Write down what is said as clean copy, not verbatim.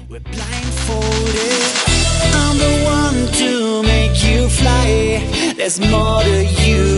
We're blindfolded. I'm the one to make you fly. There's more to you